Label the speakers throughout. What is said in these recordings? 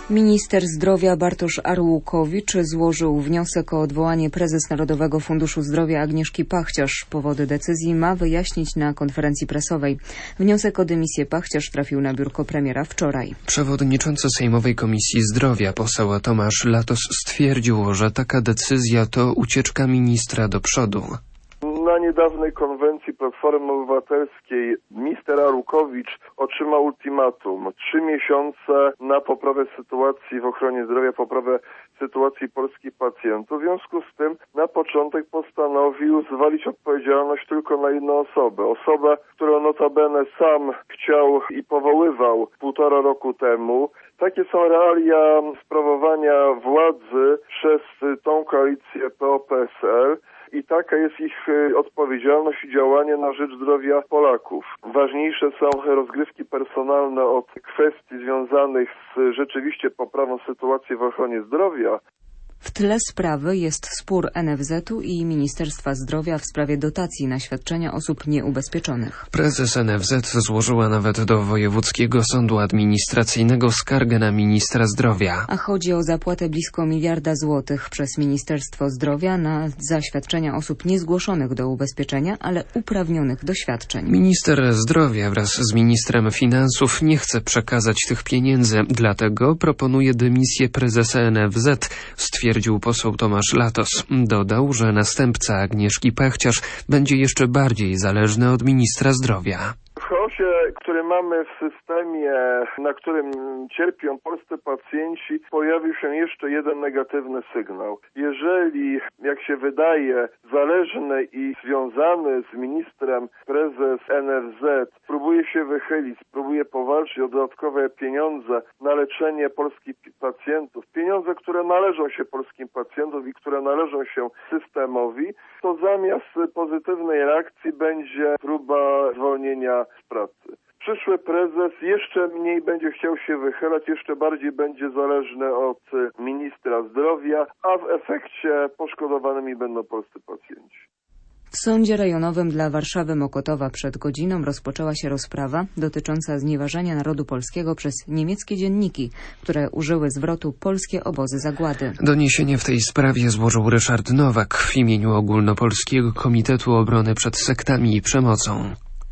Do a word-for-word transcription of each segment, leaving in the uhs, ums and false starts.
Speaker 1: Minister zdrowia Bartosz Arłukowicz złożył wniosek o odwołanie prezes Narodowego Funduszu Zdrowia Agnieszki Pachciarz. Powody decyzji ma wyjaśnić na konferencji prasowej. Wniosek o dymisję Pachciarz trafił na biurko premiera wczoraj.
Speaker 2: Przewodniczący Sejmowej Komisji Zdrowia poseł Tomasz Latos stwierdził, że taka decyzja to ucieczka ministra do przodu.
Speaker 3: Na niedawnej konwencji Platformy Obywatelskiej minister Arłukowicz otrzymał ultimatum. Trzy miesiące na poprawę sytuacji w ochronie zdrowia, poprawę sytuacji polskich pacjentów. W związku z tym na początek postanowił zwalić odpowiedzialność tylko na jedną osobę. Osobę, którą notabene sam chciał i powoływał półtora roku temu. Takie są realia sprawowania władzy przez tą koalicję P O P S L. I taka jest ich odpowiedzialność i działanie na rzecz zdrowia Polaków. Ważniejsze są rozgrywki personalne od kwestii związanych z rzeczywiście poprawą sytuacji w ochronie zdrowia.
Speaker 1: W tle sprawy jest spór N F Z-u i Ministerstwa Zdrowia w sprawie dotacji na świadczenia osób nieubezpieczonych.
Speaker 2: Prezes N F Z złożyła nawet do Wojewódzkiego Sądu Administracyjnego skargę na ministra zdrowia.
Speaker 1: A chodzi o zapłatę blisko miliarda złotych przez Ministerstwo Zdrowia na zaświadczenia osób niezgłoszonych do ubezpieczenia, ale uprawnionych do świadczeń.
Speaker 2: Minister zdrowia wraz z ministrem finansów nie chce przekazać tych pieniędzy, dlatego proponuje dymisję prezesa N F Z, stwierdził Stwierdził poseł Tomasz Latos. Dodał, że następca Agnieszki Pachciarz będzie jeszcze bardziej zależny od ministra zdrowia.
Speaker 3: W chaosie, który mamy w systemie, na którym cierpią polscy pacjenci, pojawił się jeszcze jeden negatywny sygnał. Jeżeli, jak się wydaje, zależny i związany z ministrem prezes N F Z próbuje się wychylić, próbuje powalczyć o dodatkowe pieniądze na leczenie polskich pacjentów, pieniądze, które należą się polskim pacjentom i które należą się systemowi, to zamiast pozytywnej reakcji będzie próba zwolnienia z pracy. Przyszły prezes jeszcze mniej będzie chciał się wychylać, jeszcze bardziej będzie zależny od ministra zdrowia, a w efekcie poszkodowanymi będą polscy pacjenci.
Speaker 1: W Sądzie Rejonowym dla Warszawy Mokotowa przed godziną rozpoczęła się rozprawa dotycząca znieważania narodu polskiego przez niemieckie dzienniki, które użyły zwrotu polskie obozy zagłady.
Speaker 2: Doniesienie w tej sprawie złożył Ryszard Nowak w imieniu Ogólnopolskiego Komitetu Obrony przed Sektami i Przemocą.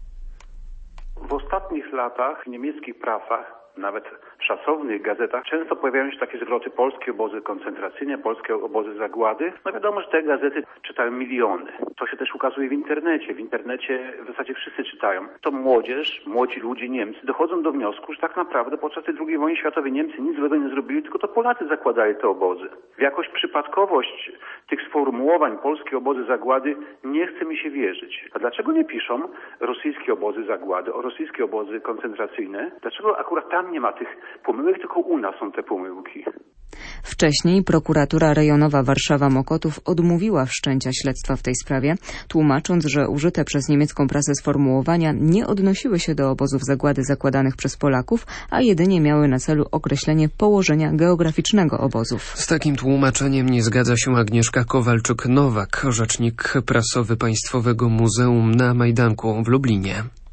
Speaker 4: W ostatnich latach w niemieckich prasach, nawet w szacownych gazetach, często pojawiają się takie zwroty polskie obozy koncentracyjne, polskie obozy zagłady. No wiadomo, że te gazety czytają miliony. To się też ukazuje w internecie. W internecie w zasadzie wszyscy czytają. To młodzież, młodzi ludzie, Niemcy dochodzą do wniosku, że tak naprawdę podczas tej drugiej wojny światowej Niemcy nic złego nie zrobili, tylko to Polacy zakładali te obozy. W jakąś przypadkowość tych sformułowań polskie obozy zagłady nie chce mi się wierzyć. A dlaczego nie piszą rosyjskie obozy zagłady, o rosyjskie obozy koncentracyjne? Dlaczego akurat tam nie ma tych pomyłek, tylko u nas są te pomyłki?
Speaker 1: Wcześniej prokuratura rejonowa Warszawa-Mokotów odmówiła wszczęcia śledztwa w tej sprawie, tłumacząc, że użyte przez niemiecką prasę sformułowania nie odnosiły się do obozów zagłady zakładanych przez Polaków, a jedynie miały na celu określenie położenia geograficznego obozów.
Speaker 2: Z takim tłumaczeniem nie zgadza się Agnieszka Kowalczyk-Nowak, rzecznik prasowy Państwowego Muzeum na Majdanku w Lublinie.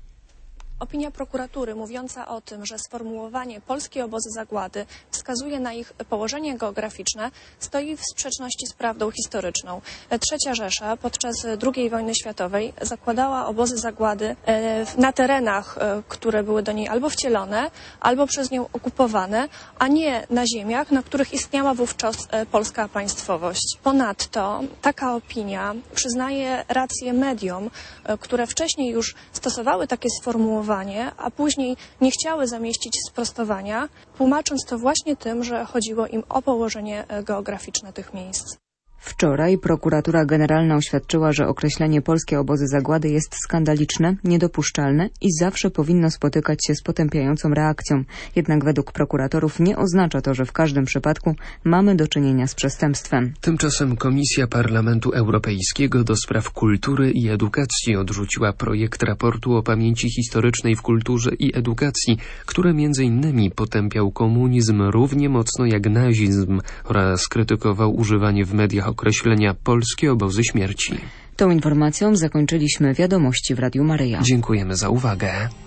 Speaker 5: Opinia prokuratury mówiąca o tym, że sformułowanie polskie obozy zagłady wskazuje na ich położenie geograficzne, stoi w sprzeczności z prawdą historyczną. Trzecia Rzesza podczas drugiej wojny światowej zakładała obozy zagłady na terenach, które były do niej albo wcielone, albo przez nią okupowane, a nie na ziemiach, na których istniała wówczas polska państwowość. Ponadto taka opinia przyznaje rację mediom, które wcześniej już stosowały takie sformułowanie, a później nie chciały zamieścić sprostowania, tłumacząc to właśnie tym, że chodziło im o położenie geograficzne tych miejsc.
Speaker 1: Wczoraj prokuratura generalna oświadczyła, że określenie polskie obozy zagłady jest skandaliczne, niedopuszczalne i zawsze powinno spotykać się z potępiającą reakcją. Jednak według prokuratorów nie oznacza to, że w każdym przypadku mamy do czynienia z przestępstwem.
Speaker 2: Tymczasem Komisja Parlamentu Europejskiego do spraw kultury i edukacji odrzuciła projekt raportu o pamięci historycznej w kulturze i edukacji, który między innymi potępiał komunizm równie mocno jak nazizm oraz krytykował używanie w mediach określenia polskie obozy śmierci.
Speaker 1: Tą informacją zakończyliśmy wiadomości w Radiu Maryja.
Speaker 2: Dziękujemy za uwagę.